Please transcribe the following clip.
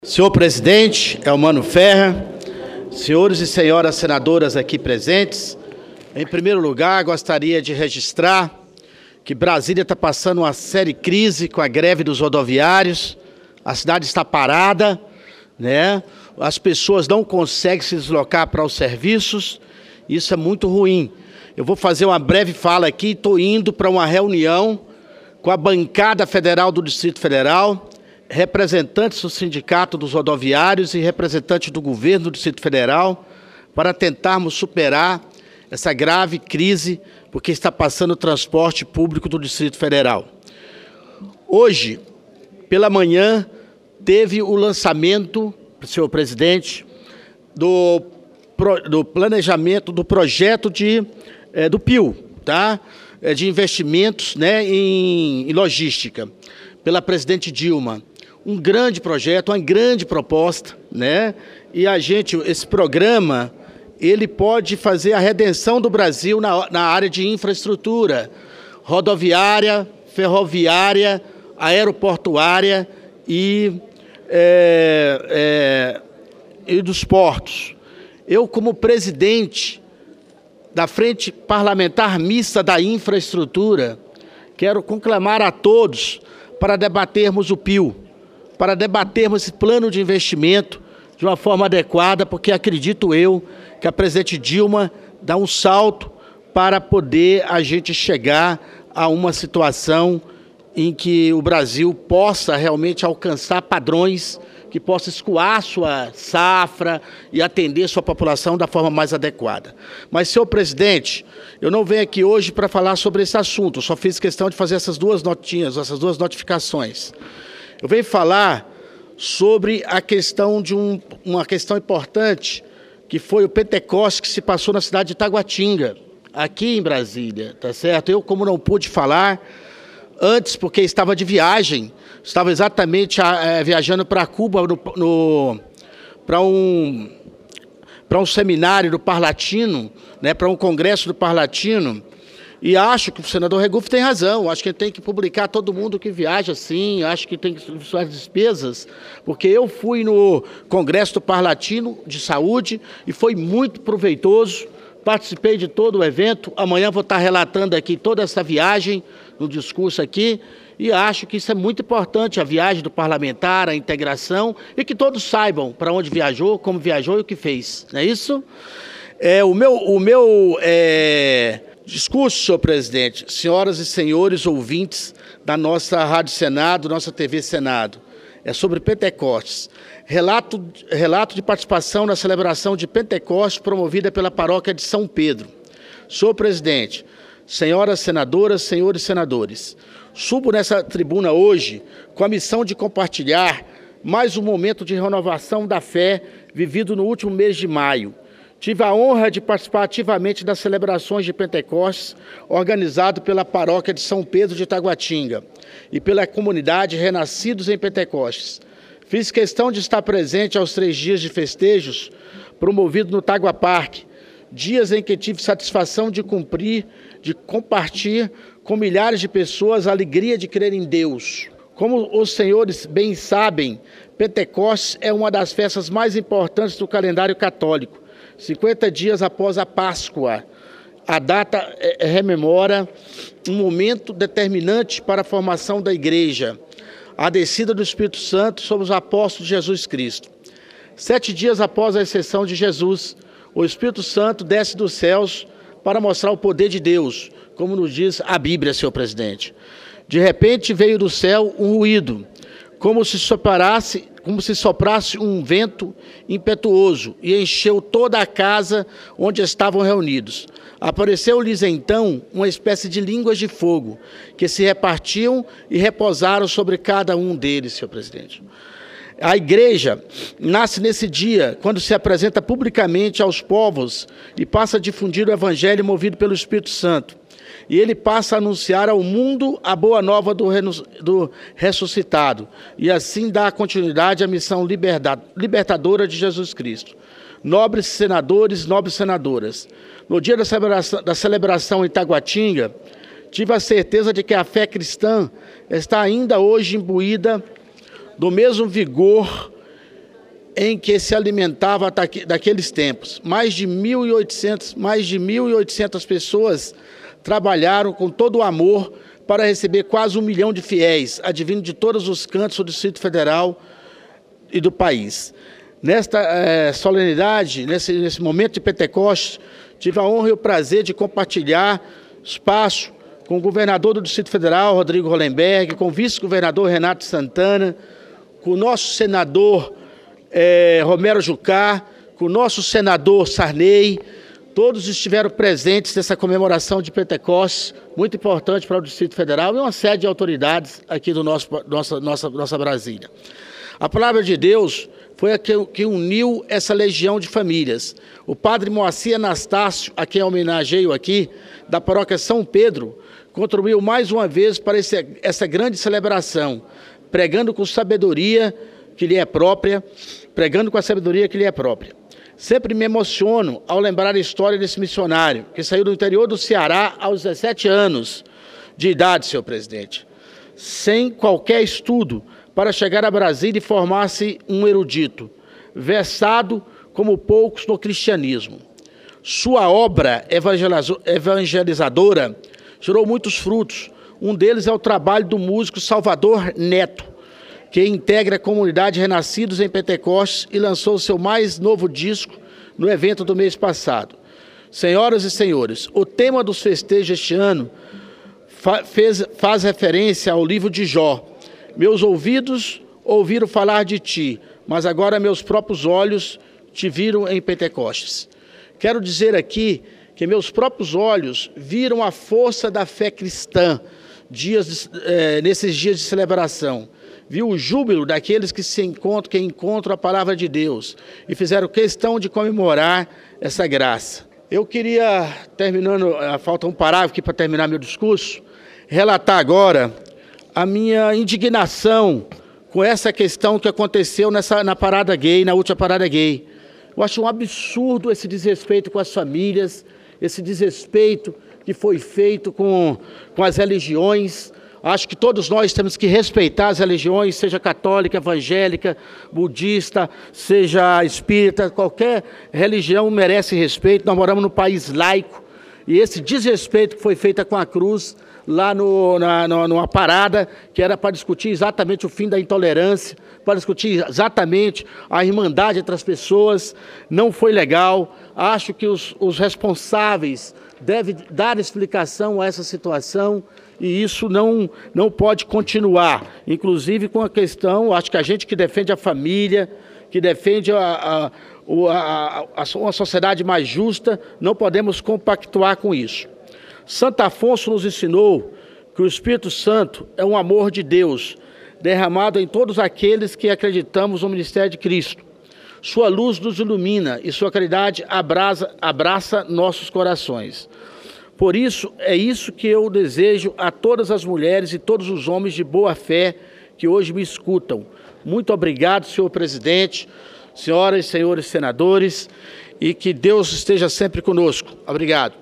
Senhor presidente, Elmano Ferrer, senhores e senhoras senadoras aqui presentes, em primeiro lugar gostaria de registrar que Brasília está passando uma séria crise com a greve dos rodoviários, a cidade está parada, né? As pessoas não conseguem se deslocar para os serviços, isso é muito ruim. Eu vou fazer uma breve fala aqui, estou indo para uma reunião com a bancada federal do Distrito Federal, representantes do Sindicato dos Rodoviários e representantes do governo do Distrito Federal, para tentarmos superar essa grave crise, porque está passando o transporte público do Distrito Federal. Hoje, pela manhã, teve o lançamento, senhor presidente, do planejamento do projeto do PIO, tá? De investimentos, né, em logística, pela presidente Dilma. Um grande projeto, uma grande proposta, né? E esse programa, ele pode fazer a redenção do Brasil na área de infraestrutura, rodoviária, ferroviária, aeroportuária e dos portos. Eu, como presidente da Frente Parlamentar Mista da Infraestrutura, quero conclamar a todos para debatermos o PIO, para debatermos esse plano de investimento de uma forma adequada, porque acredito eu que a presidente Dilma dá um salto para poder a gente chegar a uma situação em que o Brasil possa realmente alcançar padrões que possa escoar sua safra e atender sua população da forma mais adequada. Mas, senhor presidente, eu não venho aqui hoje para falar sobre esse assunto, eu só fiz questão de fazer essas duas notinhas, essas duas notificações. Eu venho falar sobre a questão de uma questão importante, que foi o Pentecostes que se passou na cidade de Taguatinga, aqui em Brasília, tá certo? Eu, como não pude falar antes, porque estava de viagem, estava exatamente viajando para Cuba para um seminário do Parlatino, né, para um congresso do Parlatino, e acho que o senador Regufe tem razão, acho que tem que publicar todo mundo que viaja sim, acho que tem que suas despesas, porque eu fui no Congresso do Parlatino de Saúde e foi muito proveitoso, participei de todo o evento, amanhã vou estar relatando aqui toda essa viagem, no discurso aqui, e acho que isso é muito importante, a viagem do parlamentar, a integração, e que todos saibam para onde viajou, como viajou e o que fez, não é isso? O meu discurso, senhor presidente, senhoras e senhores ouvintes da nossa Rádio Senado, nossa TV Senado, é sobre Pentecostes. Relato de participação na celebração de Pentecostes promovida pela paróquia de São Pedro. Senhor presidente, senhoras senadoras, senhores senadores, subo nessa tribuna hoje com a missão de compartilhar mais um momento de renovação da fé vivido no último mês de maio. Tive a honra de participar ativamente das celebrações de Pentecostes, organizado pela paróquia de São Pedro de Taguatinga e pela comunidade Renascidos em Pentecostes. Fiz questão de estar presente aos 3 dias de festejos, promovido no Tagua Parque, dias em que tive satisfação de compartilhar com milhares de pessoas a alegria de crer em Deus. Como os senhores bem sabem, Pentecostes é uma das festas mais importantes do calendário católico. 50 dias após a Páscoa, a data rememora um momento determinante para a formação da Igreja, a descida do Espírito Santo sobre os apóstolos de Jesus Cristo. 7 dias após a ascensão de Jesus, o Espírito Santo desce dos céus para mostrar o poder de Deus, como nos diz a Bíblia, senhor presidente. De repente veio do céu um ruído, como se soprasse um vento impetuoso e encheu toda a casa onde estavam reunidos. Apareceu-lhes então uma espécie de línguas de fogo, que se repartiam e repousaram sobre cada um deles, senhor presidente. A igreja nasce nesse dia, quando se apresenta publicamente aos povos e passa a difundir o evangelho movido pelo Espírito Santo. E ele passa a anunciar ao mundo a boa nova do ressuscitado, e assim dá continuidade à missão libertadora de Jesus Cristo. Nobres senadores, nobres senadoras, no dia da celebração em Taguatinga, tive a certeza de que a fé cristã está ainda hoje imbuída do mesmo vigor em que se alimentava daqueles tempos. Mais de 1.800 pessoas trabalharam com todo o amor para receber quase 1 milhão de fiéis, advindo de todos os cantos do Distrito Federal e do país. Nesta solenidade, nesse momento de Pentecostes, tive a honra e o prazer de compartilhar espaço com o governador do Distrito Federal, Rodrigo Hollenberg, com o vice-governador Renato Santana, com o nosso senador Romero Jucá, com o nosso senador Sarney. Todos estiveram presentes nessa comemoração de Pentecostes, muito importante para o Distrito Federal, e uma série de autoridades aqui do nossa Brasília. A palavra de Deus foi a que uniu essa legião de famílias. O padre Moacir Anastácio, a quem homenageio aqui, da paróquia São Pedro, contribuiu mais uma vez para essa grande celebração, pregando com sabedoria que lhe é própria, Sempre me emociono ao lembrar a história desse missionário, que saiu do interior do Ceará aos 17 anos de idade, senhor presidente, sem qualquer estudo, para chegar a Brasília e formar-se um erudito, versado como poucos no cristianismo. Sua obra evangelizadora gerou muitos frutos. Um deles é o trabalho do músico Salvador Neto, que integra a comunidade Renascidos em Pentecostes e lançou seu mais novo disco no evento do mês passado. Senhoras e senhores, o tema dos festejos este ano faz referência ao livro de Jó. Meus ouvidos ouviram falar de ti, mas agora meus próprios olhos te viram em Pentecostes. Quero dizer aqui que meus próprios olhos viram a força da fé cristã nesses dias de celebração. Viu o júbilo daqueles que encontram a palavra de Deus e fizeram questão de comemorar essa graça. Eu queria, terminando, falta um parágrafo aqui para terminar meu discurso, relatar agora a minha indignação com essa questão que aconteceu na parada gay, na última parada gay. Eu acho um absurdo esse desrespeito com as famílias, esse desrespeito que foi feito com as religiões. Acho que todos nós temos que respeitar as religiões, seja católica, evangélica, budista, seja espírita, qualquer religião merece respeito. Nós moramos num país laico e esse desrespeito que foi feito com a cruz, lá numa parada que era para discutir exatamente o fim da intolerância, para discutir exatamente a irmandade entre as pessoas, não foi legal. Acho que os responsáveis devem dar explicação a essa situação e isso não pode continuar. Inclusive com a questão, acho que a gente que defende a família, que defende uma sociedade mais justa, não podemos compactuar com isso. Santo Afonso nos ensinou que o Espírito Santo é um amor de Deus, derramado em todos aqueles que acreditamos no ministério de Cristo. Sua luz nos ilumina e sua caridade abraça nossos corações. Por isso, é isso que eu desejo a todas as mulheres e todos os homens de boa fé que hoje me escutam. Muito obrigado, senhor presidente, senhoras e senhores senadores, e que Deus esteja sempre conosco. Obrigado.